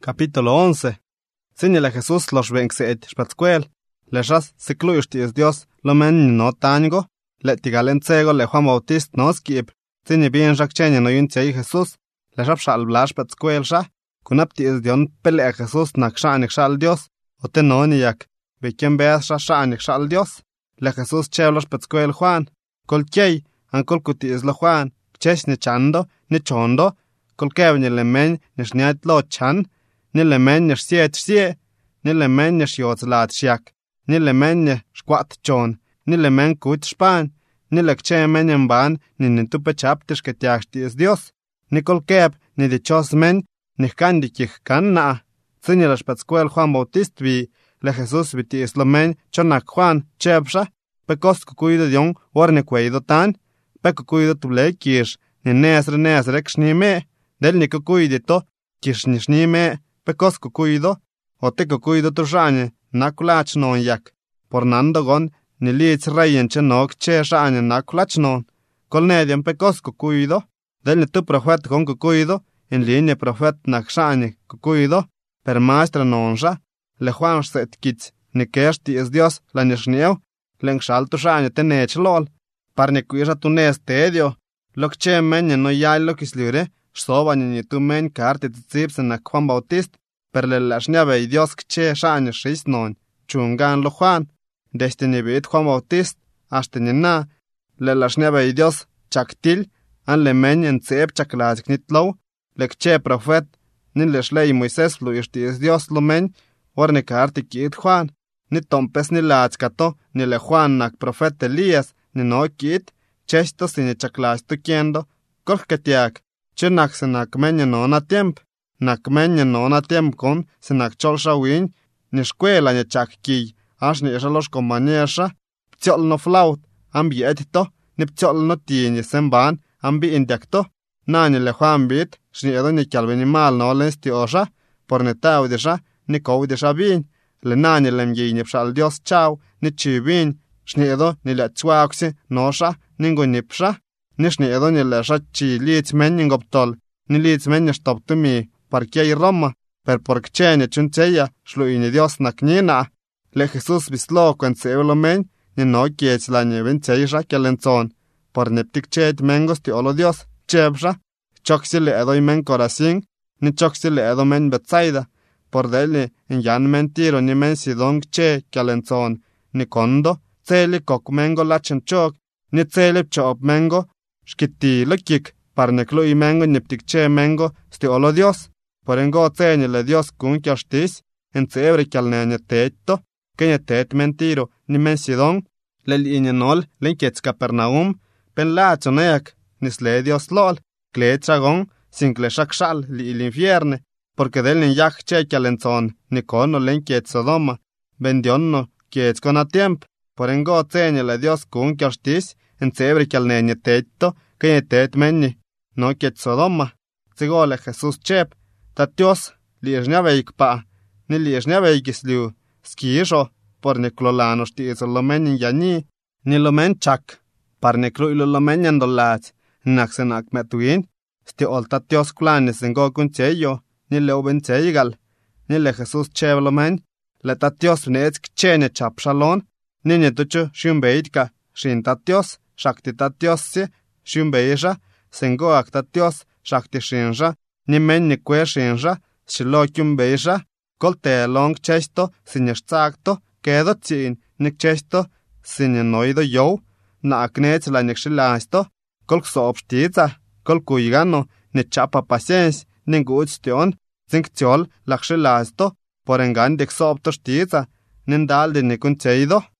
Capítulo 11. Señala Jesús los benxet spatsquel. Leshas secluyushtis Dios lo men no tango. Le tigalentsego le Juan Bautist no skip. Señe bien rakchenya no yunchei Jesús. Leshap shal blash spatsquel sha. Kunaptis dion pele Jesús nakshanik shal Dios. O tenoniak. Bekiem beas shanik shal Dios. Le Jesús cheblos spatsquel Juan. Kolkei an kolkutis lo Juan. Chesh ni chando ni chondo. Kolkevni le men ni shniat lo chan. Ni le men ni siet sie. Ni le men ni shiotzlat shiak. Ni le men ni squat chon. Ni le men kut span. Ni le kche men yamban ni nintupe chaptish que tiashtis Dios. Ni kolkeb ni dichos men ni kandikich kanna. Zini la spatsquel Juan Bautist vi le Jesús vitis lo men chonak Juan chebsha. Pekos kukuido dion warne kueido tan. Pekukuido tule kish ni nesre kshni me. Del ni kukuidito kish ni shni me. Pekos kukuido o te kukuido tu shanye nakulach non yak. Por nandogon ni liits rayen che nok che shanye nakulach non. Kol nedian pekos kukuido. Del ni tu profet con kukuido en linje profet nak shanye kukuido. Per maestra non sha. Le Juan set kits ni keshti es Dios la nishnieu. Len shal tu shanye tenech lol. Par ni kuisha tu nes tedio. Lok che menye no yay lo kislure. Soba ni tu men karte tzipse na Juan Bautist. Per le lashniabe y Dios kche shanye shis non. Chungan lo Juan. Deste ni bit Juan Bautist. Hasta ni na. Le lashniabe y Dios chaktil. An le men en tsep chaklazik nitlow. Le kche profet. Ni le shlei Moisés fluishti es Dios lo men. Warne karte kit Juan. Ni tompes ni lachkato. Ni le Juan nak profet Elías. Ni no kit. Chesto sin chaklaz tu kiendo. Kolketiak. Chinak se nak menye no na tiemp. Nak menye no na tiemp con se nak cholsha win. Ni escuela ni chak ki. Ash ni esha los compañersha. Ptiol no flaut. Ambi etito. Ni ptiol no tieni semban. Ambi indiakto. Nani le Juan bit. Shni edo ni kalveni mal no lensti osha. Por ne taudisha. Ni koudisha bin. Le nani lemgi ni pshal Dios chau. Ni chi bin. Shni edo ni le tsuaksi nosha. Ningo nipsha. Nishni edo ni le shachi liits men ngoptol. Ni liits men stoptumi. Parquei Roma. Per porkchene chuncheya. Shluini Dios naknina. Le Jesús bislo kwen seevlo men. Ni no kiech la niven cheisha kelenzon. Por neptik chet mengos ti olo Dios. Chebsha. Choksi le edo men Corazín. Ni choksi le edo men Betsaida. Por deli en yan mentiro ni men sidon che kelenzon. Ni kondo. Tseli kok mengo lachen chok. Ni tseli chop mengo. Shkiti lekik, parneklo y mengo niptik che mengo, sti olo Dios. Por engo tseñe le Dios kun kiashtis, en tsebre kialneñe teto, kenye tet mentiro, ni mensidon, le liñe nol, len kietz Capernaum, pen la choneak, nis le Dios lol, kle chagon, sin kle shakshal, li il infierne, porque del nin yak che kialenzon, ni kono len kietz Sodoma, bendionno, kietz con a tiemp, por engo tseñe le Dios kun kiashtis, en tsebre kialneñe teto, que tet menni, no kiet Sodoma. Zigole Jesús chep, tatios, liesniaveik pa, ni liesniaveikis liu, skisho, por neclolano stizo lo menin yani, ni lo men chak, par necluilo lo menian dolat, naxenak metuin, sti ol tatios clanes en go kuncheyo, ni le ubencheigal, ni le Jesús chep lo men, le tatios netsk chene chap shalon, ni netucho shimbeitka, shin tatios, shakti tatiosi, shumbeisha, sengo ak tatios, shakti shinja, ni men ni kwe shinja, shilo kumbeisha, kolte long chesto, sinishtakto, kedo tsin, nik chesto, sininoido yo, na aknech la nikshilasto, kolk soobstiza, kolkuigano, ni chapa paciencia, ningutstión, zinktiol, lakshilasto, por engan dik soobtostiza, nindaldi nikuncheido.